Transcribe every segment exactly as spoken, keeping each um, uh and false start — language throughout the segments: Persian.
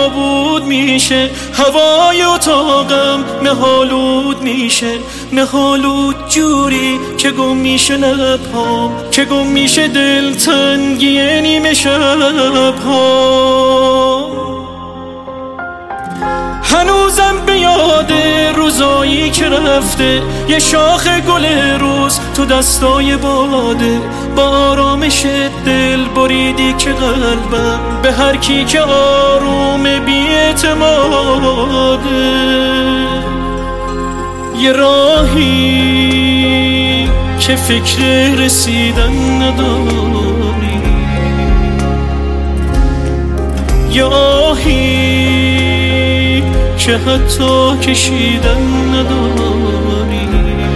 نابود میشه، هوای اتاقم مه‌آلود میشه، مه‌آلود جوری که گم میشه لب‌هام، که گم میشه دلتنگی نیمه شب‌ها. هنوزم به یاد روزایی که رفته، یه شاخ گل روز تو دستای باده، با آرامش دل بریدی که قلبم به هر کی که آروم بی اعتماده. یه راهی که فکر رسیدن نداری، یه آهی که حتی کشیدن نداری،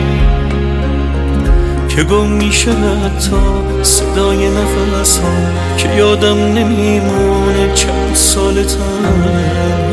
که گم میشه حتی صدای نفس ها، که یادم نمیمونه چند سال تنها.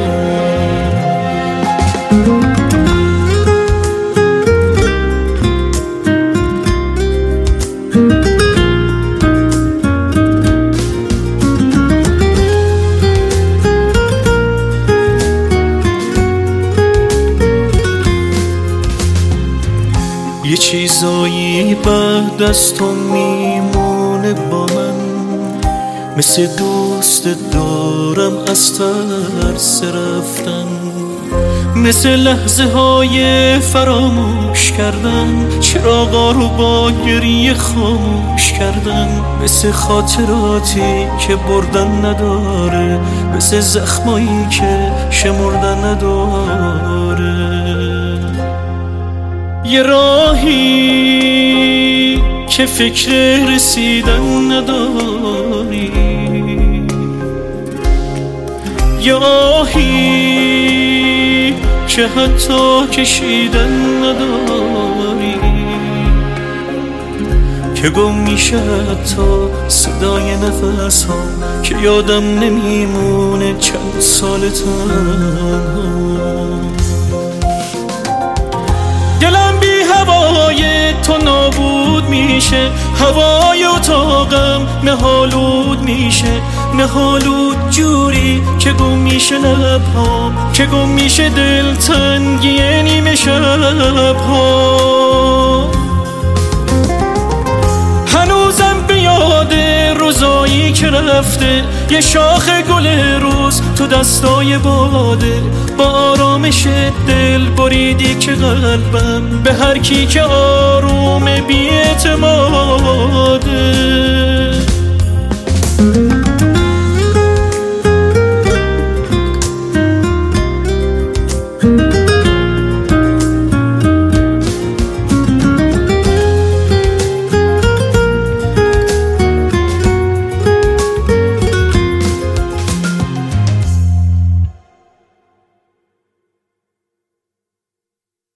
یه چیزایی بعد از تو میمونه با من، مثل دوست دارم از ترس رفتن، مثل لحظه های فراموش کردن، چراغا رو با گریه خاموش کردن، مثل خاطراتی که بردن نداره، مثل زخمایی که شمردن نداره. یه راهی که فکر رسیدن نداری، یه آهی که حتی کشیدن نداری، که گم میشه حتی صدای نفس ها، که یادم نمیمونه چند سال تنها. دلم بی هوای تو نابود میشه، هوای اتاقم مه‌آلود میشه، مه‌آلود جوری که گم میشه لب‌هام، که گم میشه دلتنگی نیمه شب‌ها. هنوزم به یاد روزایی که رفته، یه شاخ گل روز تو دستای باده، با آرامش دل بریدی که قلبم به هر کی که آروم بی اعتماده.